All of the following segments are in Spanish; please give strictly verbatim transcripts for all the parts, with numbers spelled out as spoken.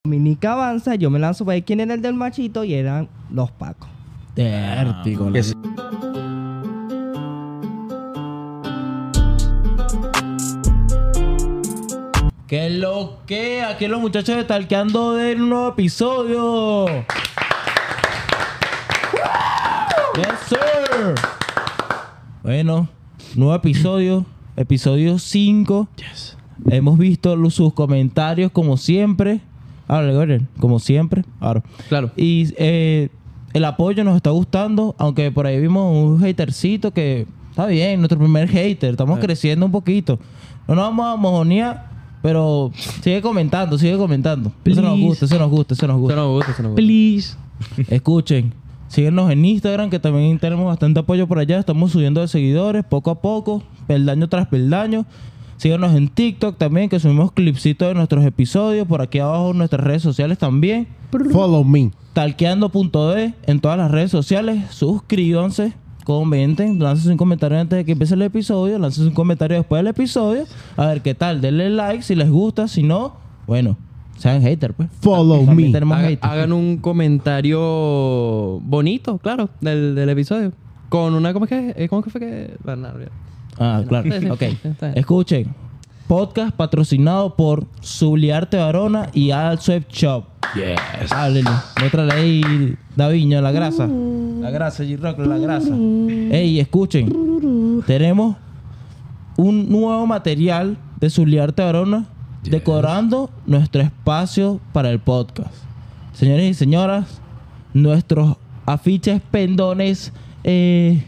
Dominica avanza, yo me lanzo para ver quién era el del machito y eran los pacos. Tértico. Que sí. ¿Qué lo que? Aquí los muchachos de Talqueando de un nuevo episodio. Yes, sir. Bueno, nuevo episodio. Episodio cinco. Yes. Hemos visto los, sus comentarios como siempre. Ahora, Gordon, como siempre. Ahora. Claro. Y eh, el apoyo nos está gustando. Aunque por ahí vimos un hatercito que está bien, nuestro primer hater. Estamos creciendo un poquito. No nos vamos a mojonear. Pero sigue comentando, sigue comentando. Eso nos gusta, eso nos gusta, eso nos gusta. Eso nos gusta, eso nos gusta. Please. Escuchen. Síguenos en Instagram, que también tenemos bastante apoyo por allá. Estamos subiendo de seguidores poco a poco, peldaño tras peldaño. Síguenos en TikTok también, que subimos clipsitos de nuestros episodios. Por aquí abajo en nuestras redes sociales también. Follow me. Talqueando punto de en todas las redes sociales. Suscríbanse. Comenten, lancen un comentario antes de que empiece el episodio, lancen un comentario después del episodio, a ver qué tal, denle like si les gusta, si no, bueno, sean haters, pues. Follow También me. tenemos Haga- haters. hagan un comentario bonito, claro, del, del episodio. Con una... ¿Cómo es que, eh, cómo es que fue que...? Bueno, no, olvídalo. Ah, claro, Sí, sí, ok. está bien. Escuchen, podcast patrocinado por Subliarte Varona y Al Sweat Shop. Yes. Háblenle, muéstrale ahí, Daviño, la grasa. La grasa, G-Rock, la grasa. Ey, escuchen. Tenemos un nuevo material de Subliarte Varona decorando nuestro espacio para el podcast. Señores y señoras, nuestros afiches, pendones, eh...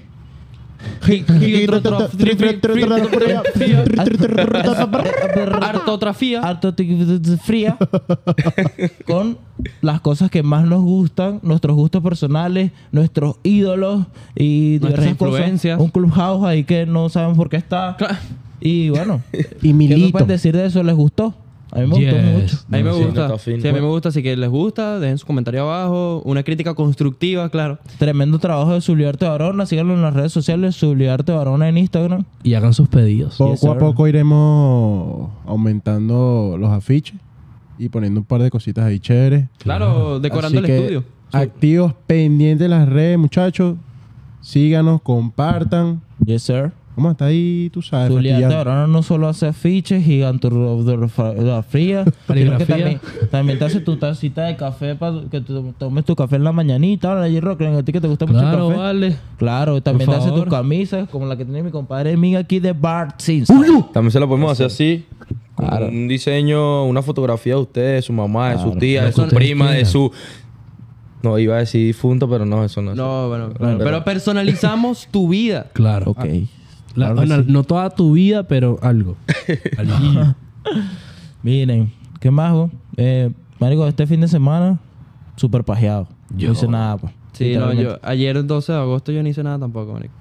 Artografía. Artografía con las cosas que más nos gustan, nuestros gustos personales, nuestros ídolos y Nuestras diversas cosas. influencias. Un clubhouse ahí que no sabemos por qué está. Claro. Y bueno, Y ¿qué me Milito. pueden decir de eso? ¿Les gustó? A mí me gustó Yes. mucho. A mí me No, sí, gusta. no está fino. Sí, a mí me gusta. Así que les gusta, dejen su comentario abajo. Una crítica constructiva, claro. Tremendo trabajo de Subliarte Varona. Síganlo en las redes sociales. Subliarte Varona en Instagram. Y hagan sus pedidos. Poco Yes, a sir. poco iremos aumentando los afiches y poniendo un par de cositas ahí chéveres. Claro, decorando Así el que, estudio. activos, pendientes de las redes, muchachos. Síganos, compartan. Yes, sir. ¿Cómo está ahí? Tú sabes. Subliarte fastidiando. Varona no solo hace afiches, gigantografía, fría, sino que Caligrafía. también, también te hace tu tacita de café para que tú tomes tu café en la mañanita. Ahora, J-Rock, a ti que te gusta mucho el Claro, café. vale. Claro, también te hace favor. tus camisas, como la que tiene mi compadre Miga aquí de Bart Simpson. También se la podemos hacer así. Con Claro. un diseño, una fotografía de usted, de su mamá, de Claro. sus tías, Lo de que su ustedes prima, de quieran. su... No, iba a decir difunto, pero no, eso no es. No, bueno, claro. Pero- Pero personalizamos tu vida. Claro. Ok. La- Claro que bueno, sí. no toda tu vida, pero algo. Algo. Miren, ¿qué más, bo? Eh, marico, este fin de semana, súper pajeado. Yo no hice nada, pues. Sí, no, Literalmente. yo... Ayer, doce de agosto, yo no hice nada tampoco, marico.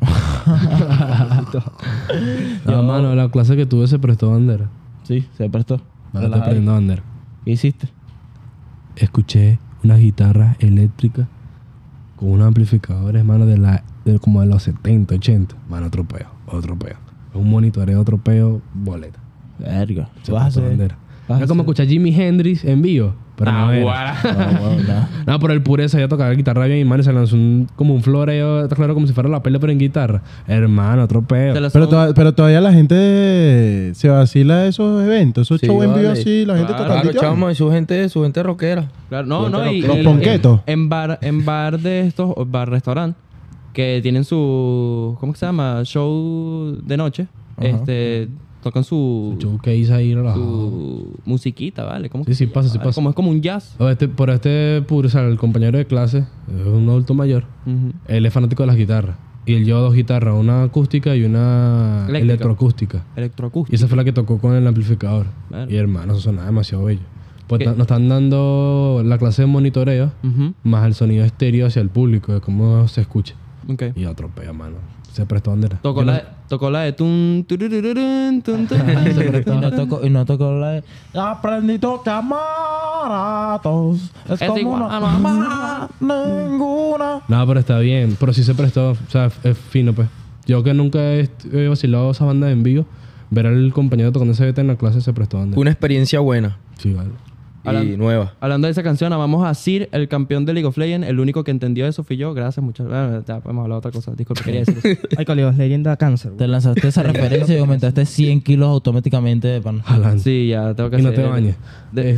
No, mano, la clase que tuve se prestó bandera. Sí, se prestó. Ahora estoy Relajado. aprendiendo bandera. ¿Qué hiciste? Escuché unas guitarras eléctricas con unos amplificadores, mano, de la, de como de los setenta, ochenta. Mano, otro peo, otro peo. Un monitoreo, otro peo, boleta. Verga. Se ¿Vas a prestó hacer? bandera. vas a Es como hacer? escuchar Jimi Hendrix en vivo. Pero no era. No, bueno, nada. No, pero el pureza ya tocaba guitarra bien y mano, se lanzó un, como un floreo, está claro, como si fuera la pelea, pero en guitarra. Hermano, otro peo. Se la Pero, son- toda- pero todavía la gente se vacila de esos eventos, esos Sí, shows en vivo vale. así, la gente Claro, tocando. Claro, chamo, y su gente, su gente rockera. Claro, no, Los no, y, Los y- ponquetos. En, en bar, en bar de estos, o bar restaurant, que tienen su, ¿cómo que se llama? Show de noche. Este, tocan su, Su showcase ahí relajado. su musiquita, ¿vale? ¿Cómo Sí, que sí se pasa, llama? sí Vale, pasa. Como es como un jazz. O este, por este pureza, el compañero de clase, es un adulto mayor. Ujú. Él es fanático de las guitarras. Y él lleva dos guitarras, una acústica y una Eléctrica. electroacústica. Electroacústico. Y esa fue la que tocó con el amplificador. Claro. Y hermano, eso sonaba demasiado bello. Pues ¿Qué? ta- nos están dando la clase de monitoreo Ujú. más el sonido estéreo hacia el público, de cómo se escucha. Ok. Y otro pea, mano. Se prestó bandera. Tocó Yo no- la, tocó la de tun, tururururun, tun, tun. Se prestó. Y no tocó, y no tocó la de... Aprendí a amar a todos. Es, Es como igual no a no amar. ninguna. No, pero está bien. Pero sí se prestó. O sea, es- es fino, pues. Yo que nunca he est- he vacilado esa banda en vivo, ver al compañero tocando ese beta en la clase se prestó bandera. Fue una experiencia buena. Sí, vale. Hablan- y nueva. Hablando de esa canción, vamos a Sir, el campeón de League of Legends. El único que entendió eso fui yo. Gracias, muchas gracias. Ya podemos hablar de otra cosa. Disculpe, quería decir eso. Ay, colegio, leyenda cáncer. Te lanzaste esa referencia y aumentaste cien kilos automáticamente de pan. Adelante. Sí, ya tengo que Y no hacer- te bañes. De-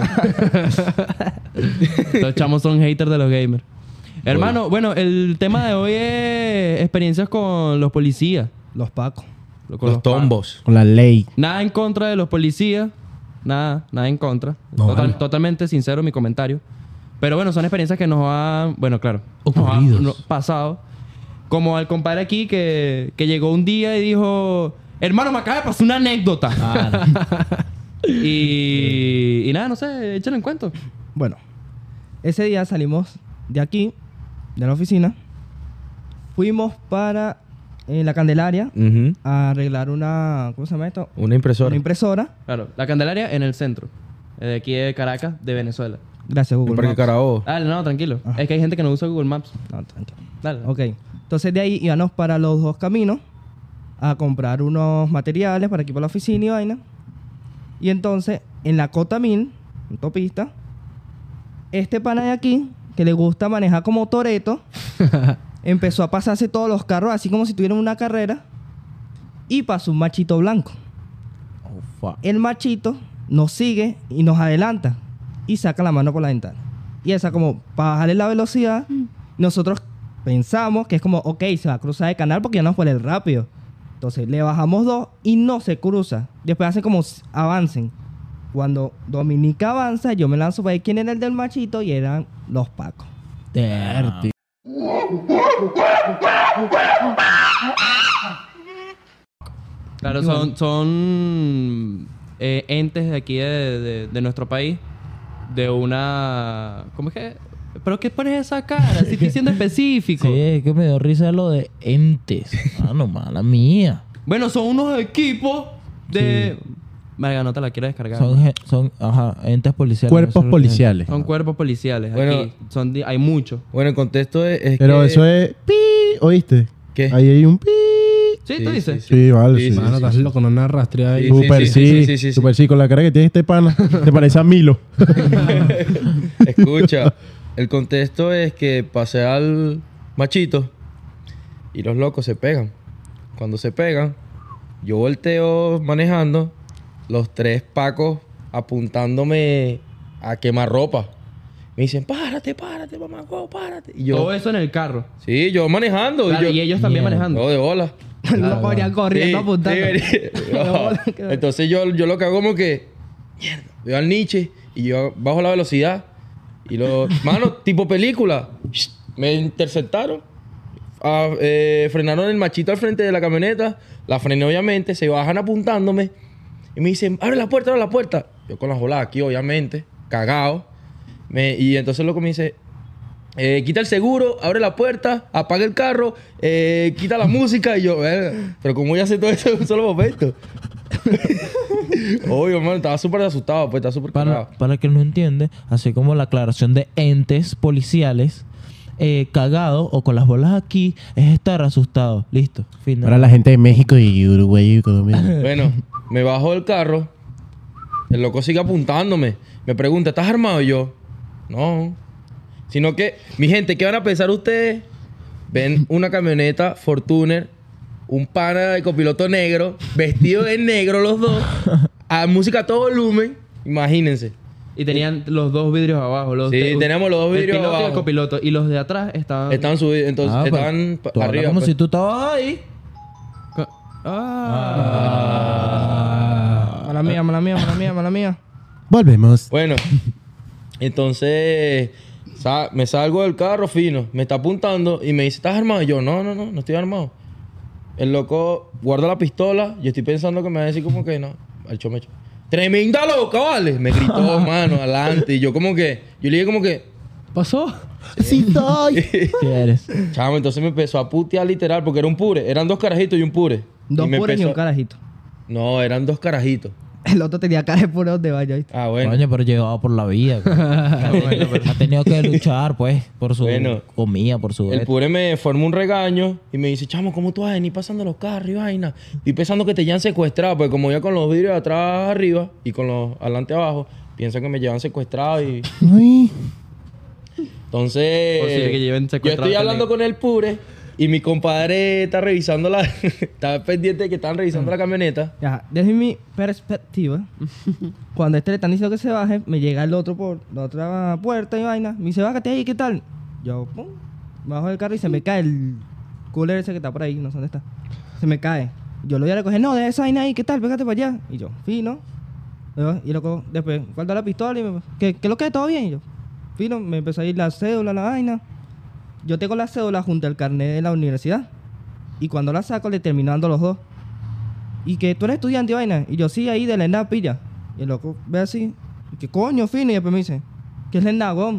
Los chamos son haters de los gamers. Hermano, bueno, el tema de hoy es experiencias con los policías. Los pacos. Con Los tombos. Con la ley. Nada en contra de los policías. Nada, nada en contra. No, Total- vale. Totalmente sincero mi comentario. Pero bueno, son experiencias que nos han, bueno, claro, nos han- Ocurridos. no- pasado. Como al compadre aquí que, que llegó un día y dijo, hermano, me acaba de pasar una anécdota. y, y nada, no sé, échale en cuento. Bueno, ese día salimos de aquí, de la oficina. Fuimos para eh, la Candelaria Ujú. a arreglar una... ¿Cómo se llama esto? Una impresora. Una impresora. Claro, la Candelaria en el centro. eh, De aquí de Caracas, de Venezuela. Gracias, En Google Parque Maps. Carabobo. Dale, no, tranquilo. Es que hay gente que no usa Google Maps. No, tranquilo. Dale. Ok. Entonces de ahí íbamos para los dos caminos a comprar unos materiales para aquí para la oficina y vaina. Y entonces, en la Cota Mil, en autopista, este pana de aquí, que le gusta manejar como Toreto, empezó a pasarse todos los carros así como si tuvieran una carrera y pasó un machito blanco. Oh, fuck. El machito nos sigue y nos adelanta y saca la mano por la ventana. Y esa como para bajarle la velocidad, nosotros pensamos que es como, ok, se va a cruzar de canal porque ya no fue el rápido. Entonces le bajamos dos y no se cruza. Después hacen como s- avancen. Cuando Dominica avanza, yo me lanzo para ver quién era el del machito y eran los pacos. Dirty. Claro, son, son eh, entes de aquí de, de- de nuestro país. De una... ¿Cómo es que? ¿Pero qué pones esa cara? Si estoy siendo específico. Sí, es que me dio risa lo de entes. Ah, no, mala mía. Bueno, son unos equipos de... Marga, no te la quiero descargar. Son, ge- son ajá, entes policiales. Cuerpos Eso es lo que- policiales. Son cuerpos policiales. Bueno. aquí. Son di- hay muchos. Bueno, el contexto es, es Pero que... eso es... ¡Pi! ¿Oíste? ¿Qué? Ahí hay un pi. ¿Sí? Sí, ¿Tú sí, dices? sí. Sí, vale, Sí, sí. sí, Mano, estás loco, no una rastrea ahí. Sí, Super sí, sí, sí, sí, sí, sí. Super sí. Con la cara que tiene este pana, te parece a Milo. Escucha, el contexto es que pasé al machito y los locos se pegan. Cuando se pegan, yo volteo manejando, los tres pacos apuntándome a quemar ropa. Me dicen, párate, párate, mamá, huevo, párate. Y yo, Todo eso en el carro. sí, yo manejando. Claro, yo, y ellos también Mierda. manejando. No, de bola. No podrían corriendo Sí, apuntando. sí, venía- no. Entonces yo, yo lo que hago como que, mierda, veo al Nietzsche y yo bajo la velocidad y lo, mano, tipo película, shh, me interceptaron, ah, eh, frenaron el machito al frente de la camioneta, la frené obviamente, se bajan apuntándome y me dicen, abre la puerta, abre la puerta. Yo con las bolas aquí obviamente, cagado, me, y entonces loco me dice, eh, quita el seguro, abre la puerta, apaga el carro, eh, quita la música. Y yo, verga, pero ¿cómo voy a hacer todo eso en un solo momento? Obvio, hermano, estaba súper asustado, pues, estaba súper Para, cagado. para el que no entiende, así como la aclaración de entes policiales, eh, cagado o con las bolas aquí es estar asustado. Listo. Fin de- Para la gente de México y Uruguay y Colombia. Bueno, me bajo del carro, el loco sigue apuntándome. Me pregunta, ¿estás armado? Y yo, no. Sino que, mi gente, ¿qué van a pensar ustedes? Ven una camioneta Fortuner, un pana de copiloto negro, vestido de negro los dos, a música a todo volumen, imagínense. Y tenían los dos vidrios abajo. Los Sí, de- teníamos los dos el vidrios piloto y el abajo. copiloto. Y los de atrás estaban... Estaban subidos, entonces Ah, pues, estaban pa- tú hablas arriba. como pues. si tú estabas ahí. Co- Ah. Mala mía, mala mía, mala mía, mala mía. Volvemos. Bueno, entonces sa- me salgo del carro fino, me está apuntando y me dice, ¿estás armado? Y yo, no, no, no, no estoy armado. El loco guarda la pistola, yo estoy pensando que me va a decir como que no. Al chomecho. ¡Tremenda loca, vale! Me gritó, mano, adelante. Y yo como que, yo le dije como que, ¿Pasó? Sí, soy. ¿Qué eres? chamo, entonces me empezó a putear literal porque era un pure. Eran dos carajitos y un pure. Dos y me puros y empezó- un carajito. No, eran dos carajitos. El otro tenía cara de puro de vaya, ¿viste? Ah, bueno. Coño, pero llevaba por la vida. Ha tenido que luchar, pues, por su Bueno. comida, por su... El pure me formó un regaño y me dice, chamo, ¿cómo tú vas a venir pasando los carros y vaina? Estoy pensando que te hayan secuestrado, porque como ya con los vidrios de atrás arriba y con los adelante abajo, Piensan que me llevan secuestrado y... Ay. Entonces... Posible que lleven yo secuestrado estoy a hablando Tene. con el Pure y mi compadre está revisando la... está pendiente de que están revisando la camioneta. Ya, desde mi perspectiva, cuando este le están diciendo que se baje, me llega el otro por la otra puerta y vaina. Me dice, bájate ahí, ¿qué tal? Yo, pum, bajo del carro y se me cae el cooler ese que está por ahí, no sé dónde está. Se me cae. Yo lo voy a recoger, no, deja esa vaina ahí, ¿qué tal? Pégate para allá. Y yo, fino. Y loco, después, guarda la pistola y me... ¿Qué, qué es lo que es? ¿Todo bien? Y yo, fino, me empezó a ir la cédula, la vaina. Yo tengo la cédula junto al carnet de la universidad. Y cuando la saco, le termino dando los dos. Y que tú eres estudiante y vaina. Y yo, sí, ahí de la ENDA pilla. Y el loco ve así. Y que coño, fino. Y después me dice, ¿qué es la ENDA, weón?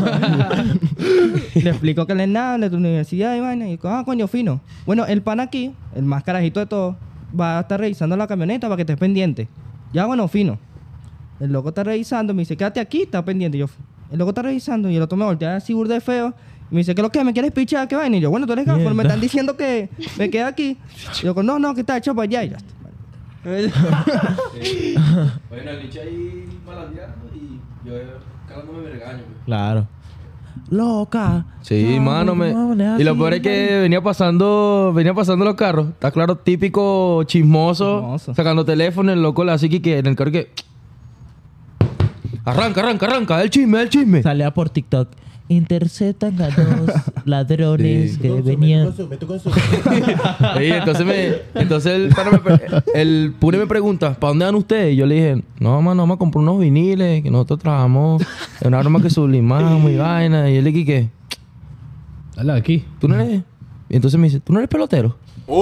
Le explico que es la ENDA, de tu universidad y vaina. Y yo, ah, coño, fino. Bueno, el pan aquí, el más carajito de todo, va a estar revisando la camioneta para que estés pendiente. Ya, bueno, fino. El loco está revisando, me dice, quédate aquí, está pendiente. Y yo, el loco está revisando y el otro me voltea así burde feo. Y me dice, ¿qué es lo que? ¿Me quieres pichar? ¿Qué vaina? Y yo, bueno, tú eres gafo, me están diciendo que me quede aquí. Y yo, no, no, que está hecho para allá. Y ya está. Bueno, el Liche ahí malandeando y yo calándome mi regaño. Claro. Loca. Sí, No, mano, me... no, no, y lo así, peor es que vale. venía pasando, venía pasando los carros. Está claro, típico chismoso, Chismoso. sacando teléfono, el loco así que, que en el carro que... Arranca, arranca, arranca, el chisme, el chisme. Salía por TikTok. Interceptan a dos ladrones que venían. Sí, entonces me, entonces el, pana me pre- el Pure me pregunta, ¿para dónde van ustedes? Y yo le dije, no, mano, vamos a comprar unos viniles, que nosotros trabajamos en una arma que sublimamos y vaina. Y él le dije, ¿qué? Dale aquí. ¿Tú no eres? Y entonces me dice, ¿tú no eres pelotero?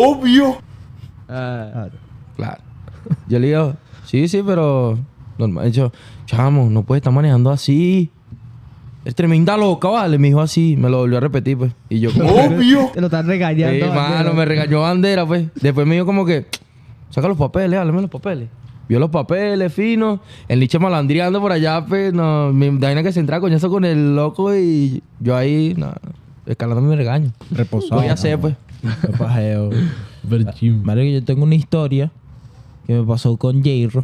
Ah, Claro. Yo le digo, sí, sí, pero... Normal. Yo, chamo, no puedes estar manejando así. Es tremenda loca, ¿vale? Me dijo así. Me lo volvió a repetir, pues. Y yo como... ¡Obvio! Te lo están regañando. Sí, mano, me regañó bandera, pues. Después me dijo como que... Saca los papeles, háblame los papeles. Vio los papeles, finos. El Liche malandreando por allá, pues... No, me vaina que se entraba coñazo con el loco y... Yo ahí, no... Escalando mi regaño. Reposado. Voy a hacer, pues. Qué pajeo. Super chim. Marico, yo tengo una historia que me pasó con Jairo.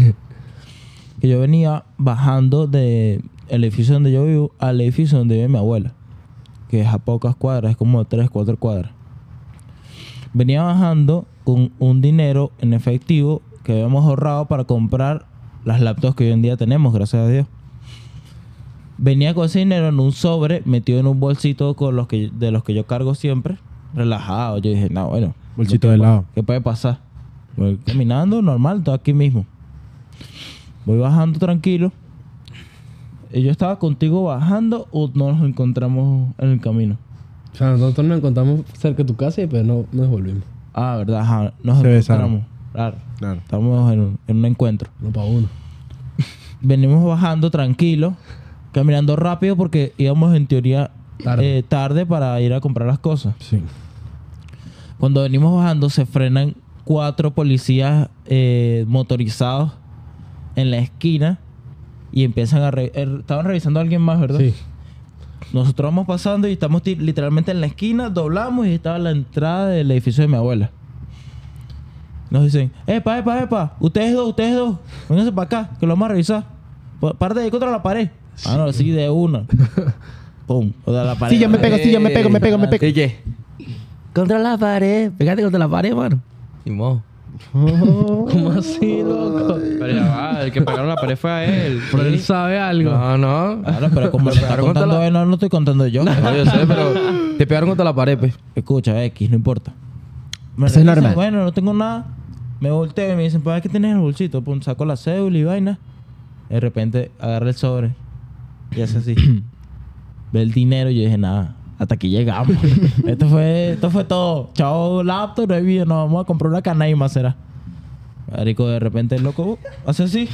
Que yo venía bajando del edificio donde yo vivo al edificio donde vive mi abuela. Que es a pocas cuadras, es como tres, cuatro cuadras. Venía bajando con un dinero en efectivo que habíamos ahorrado para comprar las laptops que hoy en día tenemos, gracias a Dios. Venía con ese dinero en un sobre, metido en un bolsito con los que, de los que yo cargo siempre, relajado. Yo dije, no, bueno. Bolsito de helado. ¿Qué puede pasar? Voy caminando normal, estoy aquí mismo. Voy bajando tranquilo. ¿Y yo estaba contigo bajando o no nos encontramos en el camino? O sea, nosotros nos encontramos cerca de tu casa y después no, nos volvimos. Ah, verdad, ajá. Nos Se encontramos. besaron. Claro. Claro. Estamos en un, en un encuentro. Uno para uno. Venimos bajando tranquilo, caminando rápido porque íbamos en teoría Tarde. eh, tarde para ir a comprar las cosas. Sí. Cuando venimos bajando se frenan cuatro policías eh, motorizados en la esquina y empiezan a... Re er, estaban revisando a alguien más, ¿verdad? Sí. Nosotros vamos pasando y estamos ti- literalmente en la esquina, doblamos y estaba la entrada del edificio de mi abuela. Nos dicen, epa, epa, epa, ustedes dos, ustedes dos, vénganse para acá, que lo vamos a revisar. Pa- Parte de ahí contra la pared. Ah, no, sí, de una. Pum, contra la pared. Sí, yo me pego, sí, yo me pego, me pego, me pego. ¿Y qué? Contra la pared. Pégate contra la pared, mano. Y mo. ¿Cómo así, loco? pero ya va, el que pagaron la pared fue a él. Pero él sabe algo. No, no. Claro, pero como le está pegaron contra contando la- él, no, no estoy contando yo. No, yo sé, pero te pegaron contra la pared, pues. Escucha, X, no importa. Me Eso es revisan, normal. Bueno, no tengo nada. Me volteo y me dicen, pues, ¿qué tienes en el bolsito? Pum, saco la cédula y vaina. De repente, agarra el sobre y hace así. Ve el dinero y yo dije, nada, hasta aquí llegamos. esto fue esto fue todo. Chao, laptop, no hay vida. Nos vamos a comprar una canaima, será. Marico, de repente el loco uh, hace así.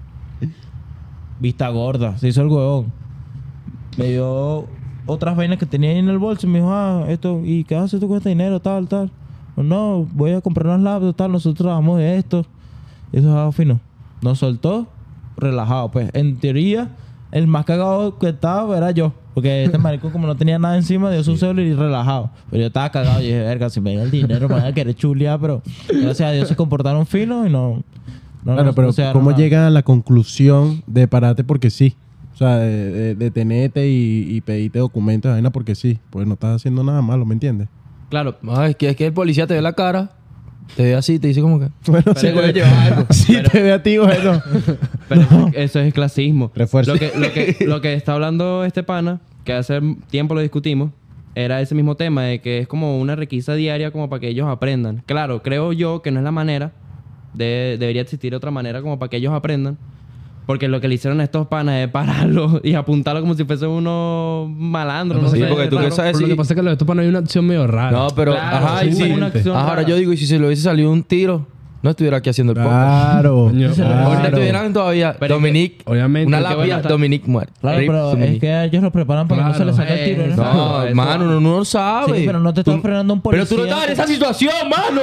Vista gorda, se hizo el huevón. Me dio otras vainas que tenía ahí en el bolso y me dijo, ah, esto, ¿y qué haces tú con este dinero? Tal, tal. No, voy a comprar unas laptops, tal, nosotros trabajamos de esto. Y eso es algo fino. Nos soltó, relajado. Pues, en teoría, el más cagado que estaba era yo. Porque este marico, como no tenía nada encima, dio su celular y relajado. Pero yo estaba cagado y dije, verga, si me da el dinero, me van a querer chulear. Pero gracias a Dios se comportaron finos y no, No, Claro, no, pero no se ¿cómo agarró nada. llegan a la conclusión de pararte porque sí? O sea, de, de, de tenerte y, y pedirte documentos de vaina porque sí. Pues no estás haciendo nada malo, ¿me entiendes? Claro. No, es que, es que el policía te ve la cara, te ve así, te dice como que... Bueno, Se puede llevar algo. Si te ve a ti, bueno. Pero eso, eso es clasismo. Refuerzo. Lo que, lo, que, lo que está hablando este pana, que hace tiempo lo discutimos, era ese mismo tema de que es como una requisa diaria como para que ellos aprendan. Claro, creo yo que no es la manera. De, debería existir otra manera como para que ellos aprendan. Porque lo que le hicieron a estos panas es pararlo y apuntarlo como si fuese uno malandro. No Sí, sé, porque tú raro. que sabes Pero lo si... que pasa es que lo de estos panas hay una acción medio rara. No, pero... Claro, ajá, y sí, sí. una acción Ajá, ahora rara. yo digo, y si se le hubiese salido un tiro, no estuviera aquí haciendo el podcast. Claro. Coño, claro. Ahorita estuvieran todavía Pero Dominique, obviamente, una qué lápida, bueno está. Dominique muerto. Claro, Rip pero Dominique. es que ellos lo preparan para que no se Claro. les salga el tiro. Eh, ¿no? no. No, eso- hermano, uno no lo sabe. Sí, pero no te está Tú- frenando un Pero policía. tú no estabas en esa situación, mano.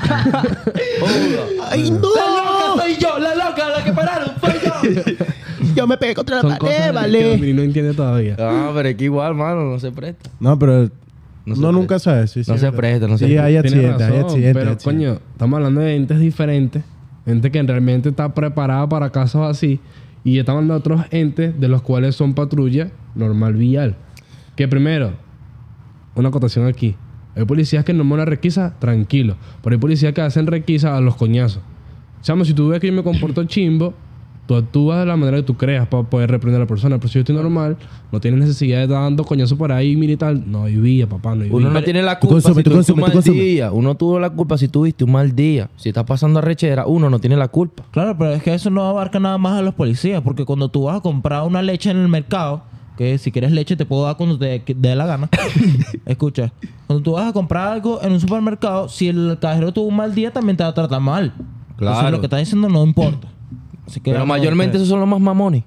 Joda. ¡Ay, no! ¡La loca soy yo! ¡La loca! ¡La que pararon! ¡Soy yo! Yo me pegué contra Son cosas que Dominic no entiende todavía. No, pero es que igual, mano, no se presta. No, pero No no, se nunca presta. sabes. Sí, sí, No se verdad. presta, no se Sí, presta. hay Tienes accidentes, hay razón, accidentes. pero hay accidentes. coño, estamos hablando de entes diferentes. Gente que realmente está preparada para casos así. Y estamos hablando de otros entes de los cuales son patrulla normal vial. Que primero, una acotación aquí. Hay policías que no me una requisa, tranquilo. Pero hay policías que hacen requisa a los coñazos. Chamo, si tú ves que yo me comporto chimbo, tú actúas de la manera que tú creas para poder reprender a la persona. Pero si yo estoy normal, no tienes necesidad de estar dando coñazos por ahí militar. No hay vía, papá, no hay Uno vía. no tiene la tú culpa consumes, si tú tuviste consumes, un mal tú consumes. día. Uno tuvo la culpa si tuviste un mal día. Si estás pasando arrechera, uno no tiene la culpa. Claro, pero es que eso no abarca nada más a los policías. Porque cuando tú vas a comprar una leche en el mercado, que si quieres leche te puedo dar cuando te dé la gana. Escucha, cuando tú vas a comprar algo en un supermercado, si el cajero tuvo un mal día, también te va a tratar mal. Claro. Entonces, lo que estás diciendo no importa. Así que Pero vamos a mayormente ver. esos son los más mamones.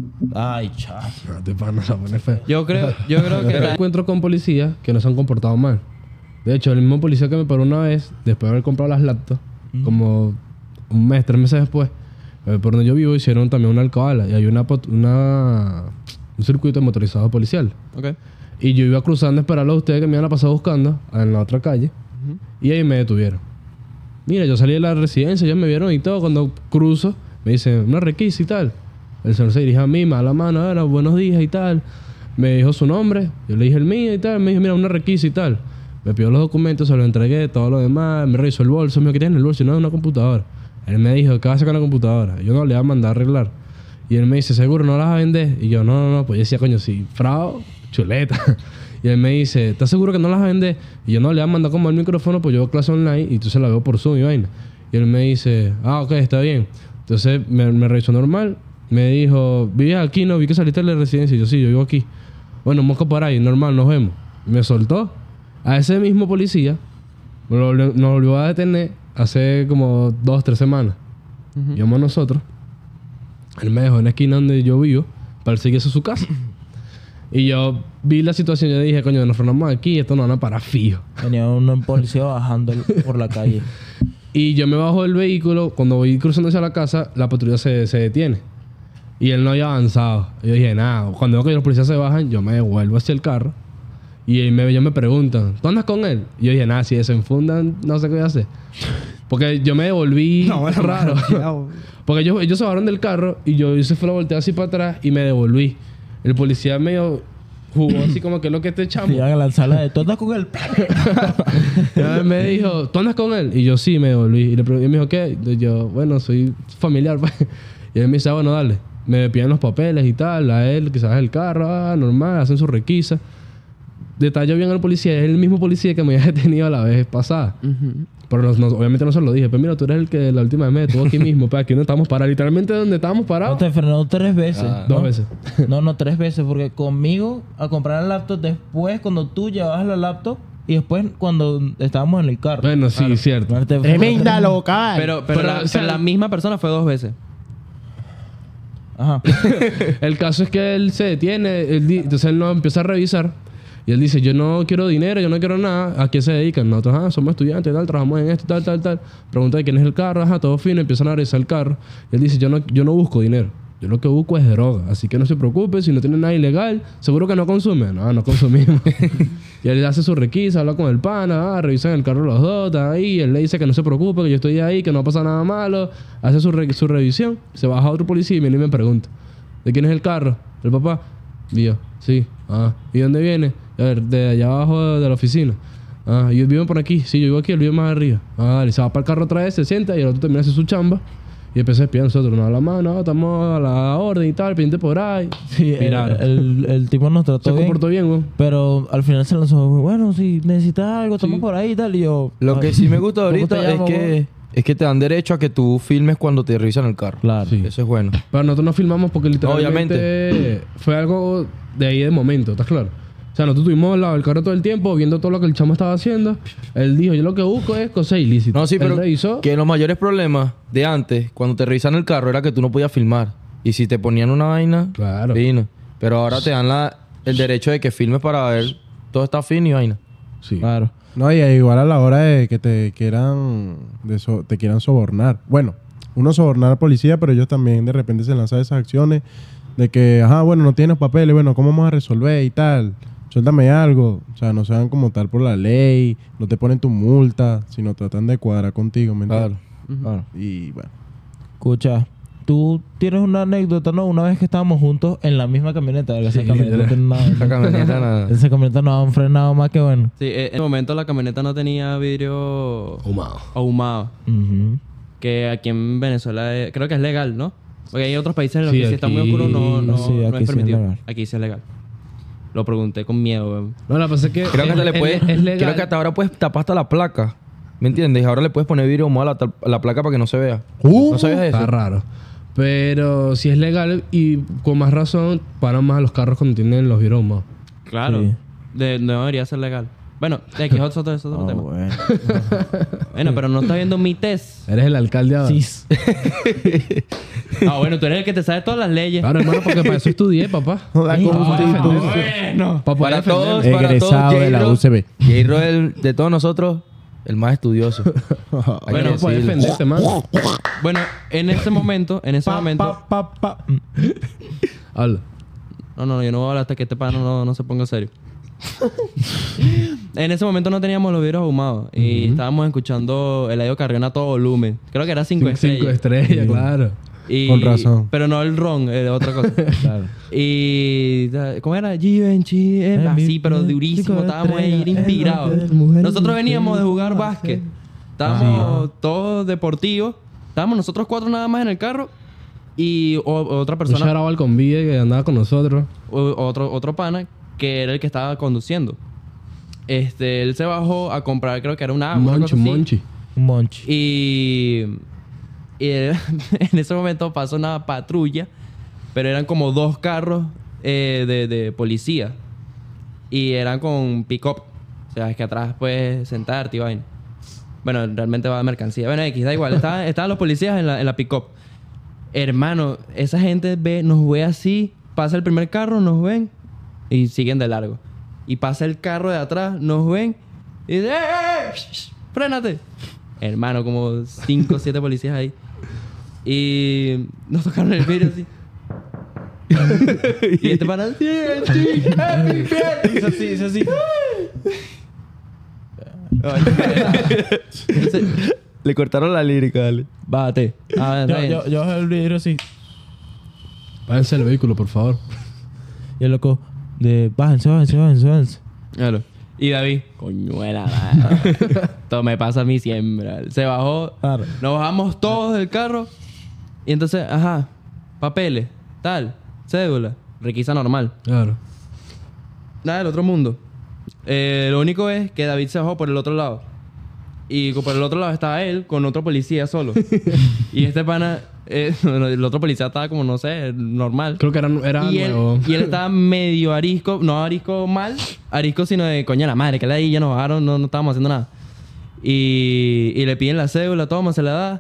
Ay, chaval. No, te pana, la pone fea. Yo creo, yo creo Pero que... encuentro con policías que no se han comportado mal. De hecho, el mismo policía que me paró una vez, después de haber comprado las laptops, como un mes, tres meses después, eh, por donde yo vivo, hicieron también una alcabala. Y hay una, pot- una un circuito motorizado policial. Ok. Y yo iba cruzando a esperarlo a ustedes que me iban a pasar buscando en la otra calle. Y ahí me detuvieron. Mira, yo salí de la residencia, ellos me vieron y todo. Cuando cruzo, me dicen, una requisa y tal. El señor se dirige a mí, me da la mano, era buenos días y tal. Me dijo su nombre, yo le dije el mío y tal. Me dijo, mira, una requisa y tal. Me pidió los documentos, se los entregué, todo lo demás. Me revisó el bolso, me dijo, ¿qué tienes en el bolso? Y no, es una computadora. Él me dijo, ¿qué vas a sacar la computadora? Yo no le iba a mandar a arreglar. Y él me dice, ¿seguro no la vas a vender? Y yo, no, no, no. Pues yo decía, coño, sí, frao, chuleta. Y él me dice, ¿estás seguro que no las vas a vender? Y yo, no, le voy a mandar como el micrófono, pues yo hago clase online y tú se la veo por Zoom y vaina. Y él me dice, ah, ok, está bien. Entonces me, me revisó normal. Me dijo, ¿vives aquí? No, vi que saliste de la residencia. Y yo, sí, yo vivo aquí. Bueno, mosca por ahí, normal, nos vemos. Me soltó. A ese mismo policía nos volvió, nos volvió a detener hace como dos, tres semanas. Íbamos nosotros. Él me dejó en la esquina donde yo vivo para seguirse a su casa. Y yo vi la situación y yo dije, coño, nos frenamos aquí, esto no van a parar fijo. Tenía un policía bajando por la calle. Y yo me bajo del vehículo, cuando voy cruzando hacia la casa, la patrulla se, se detiene. Y él no había avanzado. Y yo dije, nada, cuando veo que los policías se bajan, yo me devuelvo hacia el carro. Y él me, ellos me preguntan, ¿tú andas con él? Y yo dije, nada, si desenfundan, no sé qué voy a hacer. Porque yo me devolví No, bueno, raro. cuidado. Porque ellos, ellos se bajaron del carro y yo hice fue la volteada así para atrás y me devolví. El policía medio jugó así como que es lo que este chamo. Y a la sala de todas con él. Y él me dijo, ¿tú andas con él? Y yo sí, me devolví. Y, le pregunté, y me dijo, ¿qué? Y yo, bueno, soy familiar. Pues. Y él me dice, ah, bueno, dale. Me piden los papeles y tal. A él, quizás el carro, ah, normal, hacen su requisa. Detalló bien al policía. Es el mismo policía que me había detenido la vez pasada. Pero no, no, obviamente no se lo dije. Pero mira, tú eres el que la última vez me detuvo aquí mismo. Pues aquí no estamos parados. Literalmente donde estábamos No parados. te frenó tres veces. Ah. Dos ¿no? veces. No, no, tres veces. Porque conmigo a comprar el laptop, después cuando tú llevabas la laptop y después cuando estábamos en el carro. Bueno, sí, cierto. No te frenó Tremenda tres- local. Pero, pero, Pero, la, o sea, pero la misma persona fue dos veces. Ajá. El caso es que él se detiene, él di- entonces él nos empieza a revisar y él dice, yo no quiero dinero, yo no quiero nada, ¿a qué se dedican? Nosotros, ah, somos estudiantes, tal, trabajamos en esto, tal, tal, tal. Pregunta de quién es el carro, ajá, todo fino, empiezan a revisar el carro. Y él dice, yo no, yo no busco dinero. yo lo que busco es droga. Así que no se preocupe, si no tiene nada ilegal, seguro que no consume. No, no consumimos. Y él hace su requisa, habla con el pana, ah, revisan el carro los dos, está ahí. Él le dice que no se preocupe, que yo estoy ahí, que no pasa nada malo. Hace su, re- su revisión. Se baja otro policía y viene y me pregunta, ¿de quién es el carro? ¿El papá? Y yo, sí. Ah, ¿y dónde viene? A ver, de allá abajo de, de la oficina. Ah, ¿y viven por aquí? Sí, yo vivo aquí, él vive más arriba. Ah, dale, se va para el carro otra vez, se sienta y el otro termina de hacer su chamba. Y después se despide a nosotros, no, la mano, estamos a la orden y tal, pendiente por ahí. Sí, el, Miraron. el, el tipo nos trató Se bien. comportó bien, güey. Pero al final se lanzó, bueno, si necesitas algo, estamos Sí. por ahí y tal. Y yo... Lo que sí me gusta ¿cómo ahorita te llamas, es que, es que te dan derecho a que tú filmes cuando te revisan el carro. Claro. Sí. Eso es bueno. Pero nosotros no filmamos porque literalmente fue algo de ahí de momento, ¿estás claro? O sea, nosotros estuvimos al lado del carro todo el tiempo viendo todo lo que el chamo estaba haciendo. Él dijo, yo lo que busco es cosas ilícitas. No, sí, Él pero revisó. que los mayores problemas de antes, cuando te revisan el carro, era que tú no podías filmar. Y si te ponían una vaina, Claro. fino. Pero ahora te dan la, el derecho de que filmes para ver todo está fino y vaina. Sí. Claro. No, y igual a la hora de que te quieran, de so- te quieran sobornar. Bueno, uno sobornar al policía, pero ellos también de repente se lanzan esas acciones de que, ajá, bueno, no tienes papeles, bueno, ¿cómo vamos a resolver y tal? Suéltame algo. O sea, no se dan como tal por la ley, no te ponen tu multa, sino tratan de cuadrar contigo, ¿me entiendes? Claro. Y bueno. Escucha, tú tienes una anécdota, ¿no? Una vez que estábamos juntos en la misma camioneta. Esa Sí, camioneta no tiene nada. Esa camioneta nada. Esa camioneta no han frenado más que bueno. Sí, eh, en ese momento la camioneta no tenía vidrio Ahumado. ahumado. Ujú. Que aquí en Venezuela es- creo que es legal, ¿no? Porque hay otros países en los Sí, que si está muy aquí- oscuro no, no, sí, no aquí sí es es permitido. legal. Aquí sí es legal. Lo pregunté con miedo, weón. No, la pasa es que... Creo que es- hasta le es- puedes, es legal. creo que hasta ahora puedes tapar hasta la placa. ¿Me entiendes? Y ahora le puedes poner vidrio ahumado a la, tal- a la placa para que no se vea. ¿No sabías eso? Está raro. Pero si es legal y con más razón, paran más a los carros cuando tienen los vidrios ahumados. Claro. Sí. De- no debería ser legal. Bueno, de aquí es otro, es otro Ah, tema. bueno. Bueno, pero no está viendo mi test. Eres el alcalde ahora. Sí. Ah, bueno, tú eres el que te sabe todas las leyes. Claro, hermano, porque para eso estudié, papá. La Sí, Constitución. Bueno. Para poder Para todos, defenderme. para todos, Egresado de la J-Ro- U C B. J-Ro es el- de todos nosotros, el más estudioso. Hay Bueno, que Para poder decirlo. defenderte, mano. Bueno, en ese momento, en ese Pa, momento... pa, pa, pa. Habla. No, no, yo no voy a hablar hasta que este pana no, no se ponga serio. En ese momento no teníamos los vidrios ahumados y estábamos escuchando Eladio Carrión a todo volumen. Creo que era cinco estrellas. Cinco estrellas, claro. Y- Con razón. Pero no el ron, eh, otra cosa. Claro. Y... ¿Cómo era? Givenchy. eh, Así, pero durísimo. Estábamos ahí inspirados. Nosotros veníamos de jugar básquet. Estábamos todos deportivos. Estábamos nosotros cuatro nada más en el carro. Y o- otra Un persona... charabal con vida que andaba con nosotros. o- otro, otro pana que era el que estaba conduciendo. Este, él se bajó a comprar, creo que era una agua. una Monchi, cosa así. Un monchi. monchi. Y, y él- en ese momento pasó una patrulla, pero eran como dos carros eh, de, de policía. Y eran con pick-up. O sea, es que atrás puedes sentarte y vaina. Bueno, realmente va de mercancía. Bueno, X, da igual. Estaban, estaban los policías en la, en la pick-up. Hermano, esa gente ve, nos ve así. Pasa el primer carro, nos ven y siguen de largo. Y pasa el carro de atrás, nos ven y dice, ¡eh, eh, eh! sh, sh, ¡Frénate! Hermano, como cinco o siete policías ahí. Y nos tocaron el vidrio así. Y este pana, ¡sí, sí, eh, bien! Hizo así, hizo así. Entonces, Le cortaron la lírica, dale. bájate. Ah, Yo, está bien. yo, yo bajé el vidrio así. Bájense el vehículo, por favor. Y el loco, de bájense, bájense, bájense, bájense. Claro. Y David, coñuela, madre. Esto me pasa a mí siempre. Se bajó. Claro. Nos bajamos todos del carro. Y entonces, ajá, papeles, tal, cédula, requisa normal. Claro. Nada del otro mundo. Eh, lo único es que David se bajó por el otro lado. Y por el otro lado estaba él con otro policía solo. Y este pana, eh, el otro policía estaba como, no sé, normal. Creo que era, era y, él, nuevo. y él estaba medio arisco, no arisco mal, arisco sino de coña la madre, que la ahí ya nos bajaron, no, no estábamos haciendo nada. Y, y le piden la cédula, toma, se la da.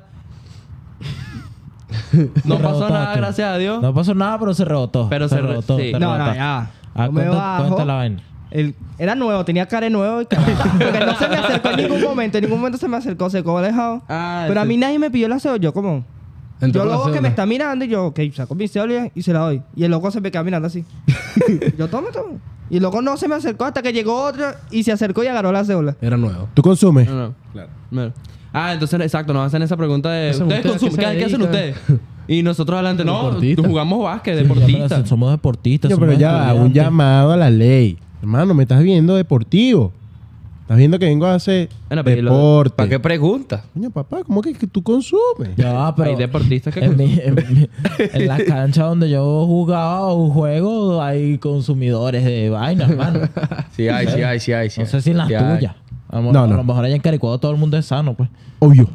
No pasó Rebotaste. nada, gracias a Dios. No pasó nada, pero se rebotó. Pero se re- rebotó. sí. te No, no, rebotaste. ya. Ah, Yo me cuenta, bajo. cuenta la vaina. El- era nuevo, tenía cara de nuevo y cara. Porque no se me acercó en ningún momento. En ningún momento se me acercó, se quedó alejado. Ah, Pero a sí. mí nadie me pidió la cédula. Yo como... Entró Yo con la luego que cédula. me está mirando y yo, ok, saco mi cédula y se la doy. Y el loco se me queda mirando así. Yo, toma, toma. Y el loco no se me acercó hasta que llegó otro y se acercó y agarró la cédula. Era nuevo. ¿Tú consumes? No, no. Claro. Bueno. Ah, entonces, exacto, nos hacen esa pregunta de... ¿Qué hacen ¿Ustedes ustedes? consumen? ¿Qué se ¿Qué, qué hacen dedican? ustedes? Y nosotros adelante, no, Deportistas. jugamos básquet, Sí, ya me la- deportistas. somos deportistas. Yo, somos pero ya, va, un estudiantes. llamado a la ley. Hermano, me estás viendo deportivo. Estás viendo que vengo a hacer Bueno, pero ¿y lo- deporte. ¿Para qué pregunta? Coño, papá, ¿cómo que, que tú consumes? Ya va, pero Hay deportistas que en, mi- en, mi- en la cancha donde yo jugaba un juego hay consumidores de vaina, hermano. Sí hay, sí hay, sí hay. Sí No sé hay. si en las Sí hay. tuyas. A lo, No, a no. lo mejor allá en Caricuado todo el mundo es sano, pues. Obvio.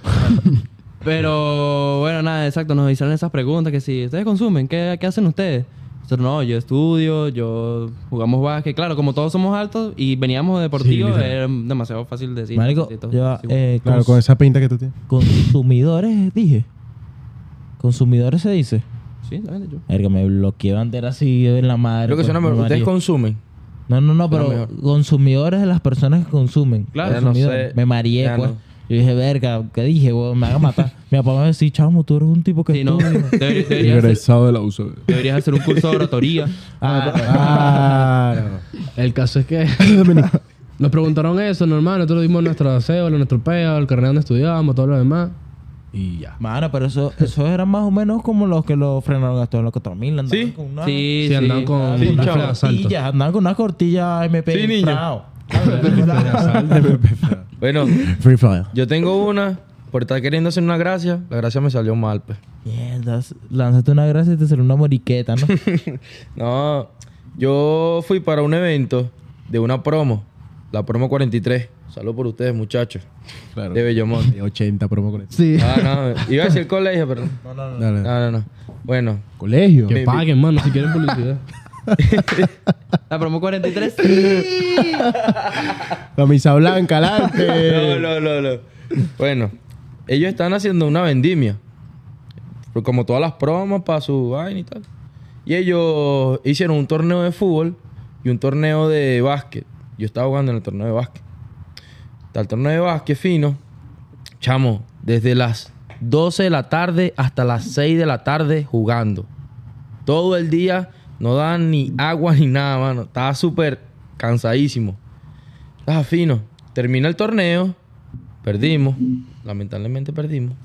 Pero bueno, nada, exacto, nos hicieron esas preguntas que si ustedes consumen, ¿qué, qué hacen ustedes? Nosotros no, yo estudio, yo jugamos básquet. Claro, como todos somos altos y veníamos de deportivo, literal. era demasiado fácil decir. Marico, Sí, todo- yo, sí. eh, Claro, cons- con esa pinta que tú tienes. consumidores, dije. Consumidores se dice. Sí, dale, yo. Verga, me bloqueé bandera así en la madre. Creo que pues, suena me mejor. Ustedes mareé. consumen. No, no, no, Suena pero mejor. consumidores de las personas que consumen. Claro, Ya no Consumidores. sé. Me mareé, Ya pues. no. Yo dije, verga, ¿qué dije, weón? Me van a matar. Mi papá me va a decir, chamo, tú eres un tipo que Sí, no. estudia. Deberías, deberías hacer, Egresado de la U C B. deberías hacer un curso de oratoria. Ah, Claro. El caso es que nos preguntaron eso, normal. Nosotros dimos nuestra cédula, nuestro peo, el carnet donde estudiábamos, todo lo demás. Y ya. mano, pero eso, eso eran más o menos como los que lo frenaron a todos los cuatro mil. Andaban Sí. con una, Sí, Sí, andaban sí. con Sí, un chavo. rifle de asalto. cortillas, andaban con una cortilla M P. Sí, niño. infrado. Bueno, Free Fire. yo tengo una. Por estar queriendo hacer una gracia, la gracia me salió mal, pues. Mierda, lánzate una gracia y te salió una moriqueta, ¿no? No, yo fui para un evento de una promo, la promo cuarenta y tres. Salud por ustedes, muchachos. Claro. De Bellomonte. De ochenta promo con esto. Sí. Ah, no, iba a decir colegio, pero no, Dale. no, no. Bueno, Colegio. Que Mi- paguen, mano, si quieren publicidad. La promo cuarenta y tres. Camisa blanca, adelante. no, no, no, no. Bueno, ellos están haciendo una vendimia. Pues como todas las promos para su vaina y tal. Y ellos hicieron un torneo de fútbol y un torneo de básquet. Yo estaba jugando en el torneo de básquet. Está el torneo de básquet fino. Chamo, desde las doce de la tarde hasta las seis de la tarde jugando. Todo el día no dan ni agua ni nada, mano. Estaba súper cansadísimo. Estaba fino. Termina el torneo. Perdimos. Lamentablemente perdimos.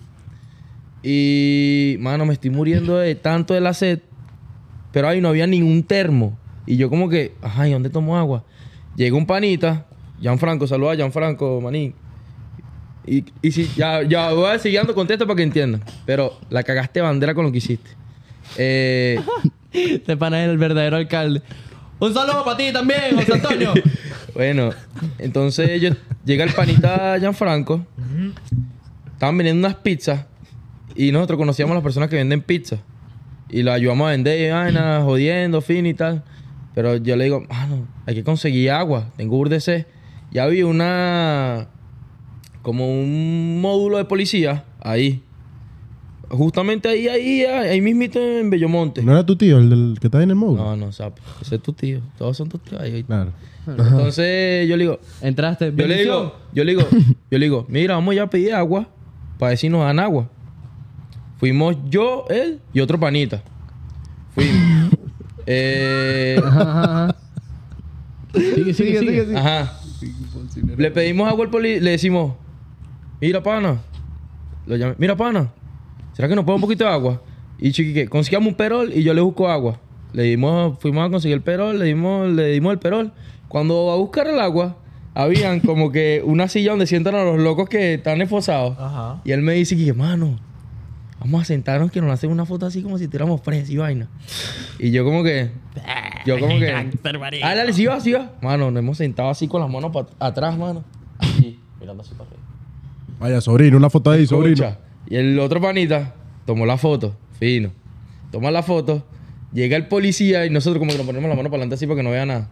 Y, mano, me estoy muriendo de tanto de la sed. Pero ahí no había ningún termo. Y yo como que, ajá, ¿y dónde tomo agua? Llega un panita. Gianfranco, saluda a Gianfranco, manín. Y, y si, ya, ya voy a seguir dando contexto para que entiendan. Pero la cagaste bandera con lo que hiciste. Eh, Este pana es el verdadero alcalde. Un saludo para ti también, José Antonio. bueno, entonces yo, llega el panita Gianfranco. Estaban vendiendo unas pizzas. Y nosotros conocíamos a las personas que venden pizzas. Y lo ayudamos a vender y vaina, jodiendo, fin y tal. Pero yo le digo, mano, hay que conseguir agua. Tengo urdc. Ya había una... Como un módulo de policía ahí. Justamente ahí, ahí, ahí, ahí mismito en Bellomonte. ¿No era tu tío el del que está en el módulo? No, no, sapo. Ese es tu tío. Todos son tus tíos ahí. Claro. Entonces yo le digo, Entraste. yo le digo, yo le digo, yo le digo, mira, vamos ya a pedir agua para ver si nos dan agua. Fuimos yo, él y otro panita. Fuimos. eh, Ajá, ajá, ajá. Sigue, sigue, sigue. ajá. Le pedimos agua al poli, le decimos, mira, pana. Lo llamé, mira, pana. ¿Será que nos pone un poquito de agua? Y chiquique, consigamos un perol y yo le busco agua. Le dimos, fuimos a conseguir el perol, le dimos, le dimos el perol. Cuando va a buscar el agua, habían como que una silla donde sientan a los locos que están esposados. Ajá. Y él me dice que, mano, vamos a sentarnos que nos hacen una foto así como si estuviéramos presos y vaina. Y yo como que... Yo como que... Ah, dale, sí va, sí va. Mano, nos hemos sentado así con las manos pa- atrás, mano. Así, mirando así para arriba. Vaya, sobrino, una foto ahí, sobrino. Escucha. Y el otro panita tomó la foto, fino. Toma la foto, llega el policía y nosotros como que nos ponemos la mano para adelante así para que no vea nada.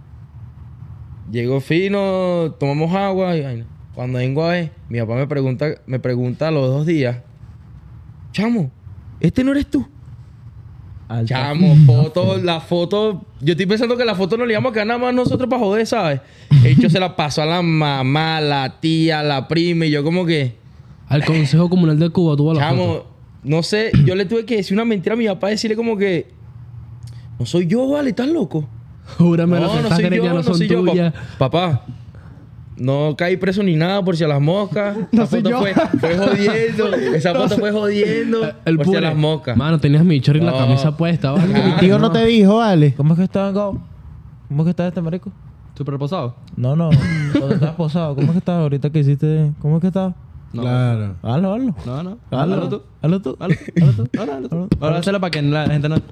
Llegó fino, tomamos agua y vaina. Cuando vengo a ver, mi papá me pregunta, me pregunta a los dos días, chamo, ¿este no eres tú? Alta. Chamo, foto, la foto. Yo estoy pensando que la foto no le íbamos a quedar nada más nosotros para joder, ¿sabes? El hecho se la pasó a la mamá, la tía, la prima y yo como que... Al Consejo Comunal de Cuba tuvo la Chamo, foto. no sé, yo le tuve que decir una mentira a mi papá, decirle como que, no soy yo, vale, ¿estás loco? Júrame lo que No, no estas soy greñas yo, no no son soy yo, tuyas. pa- papá. No caí preso ni nada por si a las moscas. No Esa soy foto yo. fue, fue jodiendo. Esa foto fue jodiendo El por si a pure. las moscas. Mano, tenías mi chorro y la No. camisa puesta, ¿vale? Ah, Mi tío no te dijo, vale. ¿Cómo es que está, Gao? ¿Cómo es que está este marico? ¿Súper posado? No, no. ¿Dónde estás posado? ¿Cómo es que estás ahorita que hiciste? ¿Cómo es que estás? No. Claro. Hazlo, hazlo. No, no. Hazlo, Hazlo tú. Hazlo tú. Hazlo, hazlo tú. Ahora, hazlo tú. Ahora hazlo para que la gente no...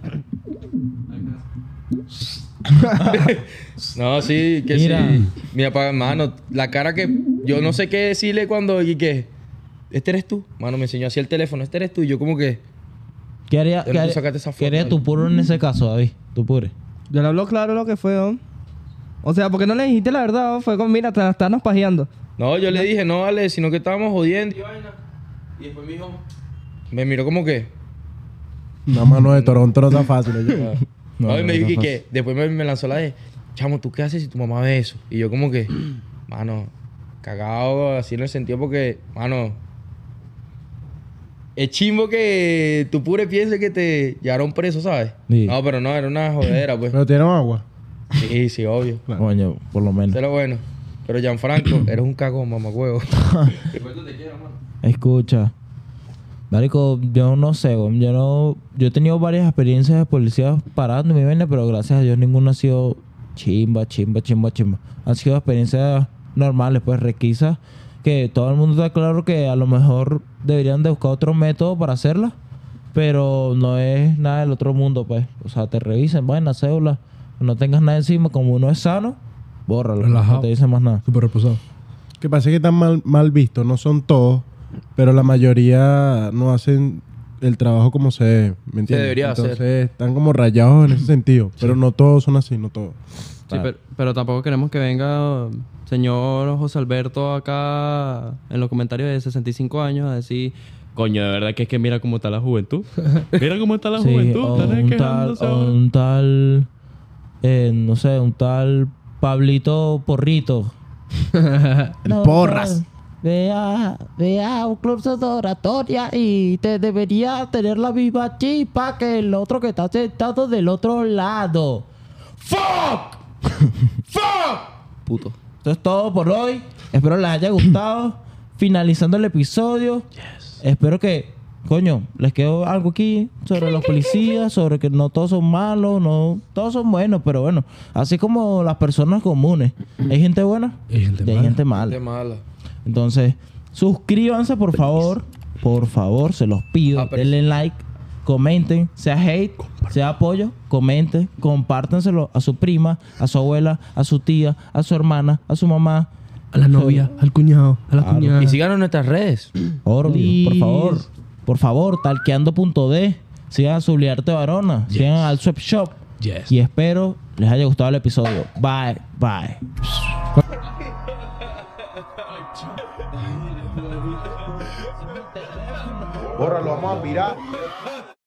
No, sí, que Mira. sí. Mi papá, mano, la cara que... Yo no sé qué decirle cuando... Y que... Este eres tú. Mano, me enseñó así el teléfono. Este eres tú. Y yo como que... ¿Qué haría, ¿De qué dónde haría, sacaste esa foto, qué haría vale? tu puro en ese caso, David? Tu pure. Yo le hablo claro lo que fue, ¿no? O sea, porque no le dijiste la verdad, ¿no? Fue como, mira, te estarnos pajeando. No, yo le dije, no, vale, sino que estábamos jodiendo y vaina. Y después me dijo... Me miró como que... Una mano de Toronto no está fácil. oye. No, No, y no, me no dijo que, pasa. que después me, me lanzó la de, chamo, ¿tú qué haces si tu mamá ve eso? Y yo como que, mano, cagado así en el sentido porque, mano, es chimbo que tu pure piense que te llevaron preso, ¿sabes? Sí. No, pero no, era una jodera, pues. Pero tienen agua. Sí, sí, obvio. Coño, por lo menos. Eso era bueno. Pero Gianfranco, eres un cagón, mamagüevo. Escucha. Marico, yo no sé, güey. Yo no... Yo he tenido varias experiencias de policías parando mi vaina, pero gracias a Dios ninguna ha sido chimba, chimba, chimba, chimba. Han sido experiencias normales, pues requisas, que todo el mundo está claro que a lo mejor deberían de buscar otro método para hacerlas, pero no es nada del otro mundo, pues. O sea, te revisen, vaina, cédula, no tengas nada encima, como uno es sano, bórralo, Relajado. no te dicen más nada. Súper reposado. Que pasa que están mal, mal vistos. No son todos, pero la mayoría no hacen el trabajo como se debe. ¿Me entiendes? debería hacer. Entonces están como rayados en ese sentido. Pero no todos son así, no todos. Sí, pero, pero tampoco queremos que venga señor José Alberto acá en los comentarios de sesenta y cinco años a decir, coño, de verdad que es que mira cómo está la juventud. Mira cómo está la Sí, juventud. o Están un tal, quejándose o ahora. un tal eh, no sé, un tal Pablito Porrito. El Porras. Ve a, ve a un club de oratoria y te debería tener la misma chispa que el otro que está sentado del otro lado. ¡Fuck! ¡Fuck! Puto. Esto es todo por hoy. Espero les haya gustado. Finalizando el episodio. Espero que, coño, les quedó algo aquí sobre los policías, sobre que no todos son malos, no todos son buenos, pero bueno, así como las personas comunes. Hay gente buena Hay gente y hay mala. gente mala. Qué mala. Entonces, suscríbanse por favor. Por favor, se los pido. Ah, pero- Denle like, comenten, sea hate, sea apoyo, comenten, compártanselo a su prima, a su abuela, a su tía, a su hermana, a su mamá. A la novia, al cuñado, a la Claro. cuñada. Y síganos en nuestras redes. Obvio, por Please. favor. Por favor, talqueando.d. Sigan a Zuliarte Varona. Yes. Sigan al Swap Shop. Yes. Y espero les haya gustado el episodio. Bye, bye. Bórralo, vamos a virar.